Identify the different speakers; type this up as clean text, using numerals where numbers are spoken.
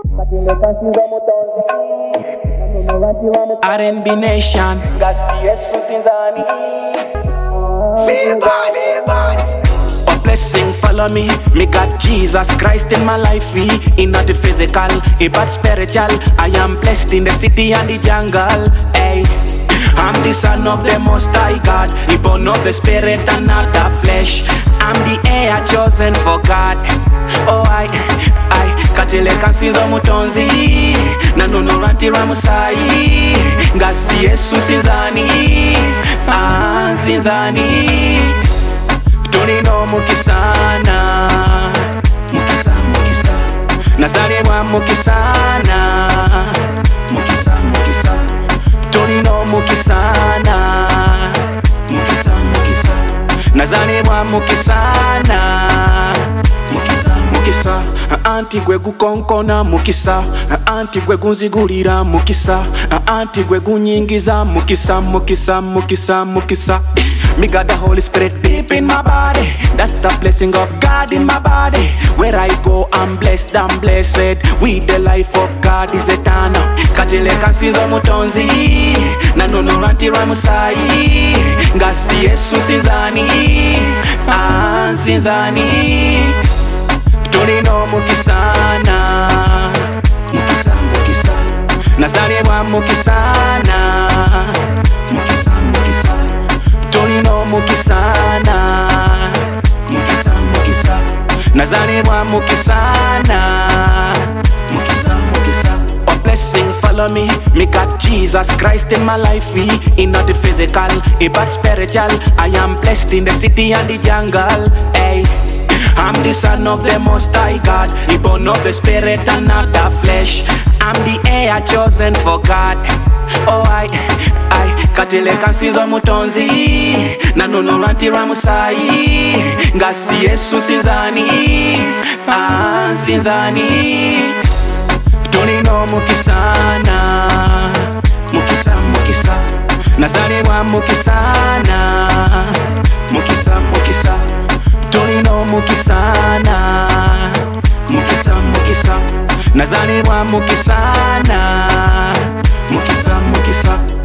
Speaker 1: R&B Nation. A blessing follow me. Me got Jesus Christ in my life. In not the physical, but spiritual. I am blessed in the city and the jungle. Hey. I'm the son of the Most High God, he born of the spirit and not the flesh. I'm the heir chosen for God. Oh I katele kansizo mutonzi na nono ranti ramusai ngasi Yesu sinzani sinzani tulino mukisana mukisa nazalebwa mukisana mukisa tulino mukisana nazalebwa mukisana mukisa anti gwe gukonkona mukisa anti gwe gunzigulira mukisa anti gwe gunyingiza mukisa me got the Holy Spirit deep in my body. That's the blessing of God in my body. Where I go, I'm blessed, with the life of God is eternal. Katele kansizo mutonzi na nono ranti ramusai ngasi Yesu sinzani sinzani tulino mukisana mukisa nazalebwa mukisana mukisa tulino mukisana mukisa nazalebwa mukisana mukisa a blessing follow me. Me got Jesus Christ in my life. In not the physical, but spiritual. I am blessed in the city and the jungle. Hey. I'm the son of the Most High God, he born of the spirit and not the flesh. I'm the heir chosen for God. Oh I katele kansizo mutonzi na nono ranti ramusai ngasi Yesu sinzani sinzani tulino mukisana mukisa nazalebwa mukisana mukisa tulino mukisana mukisa nazalebwa mukisana mukisa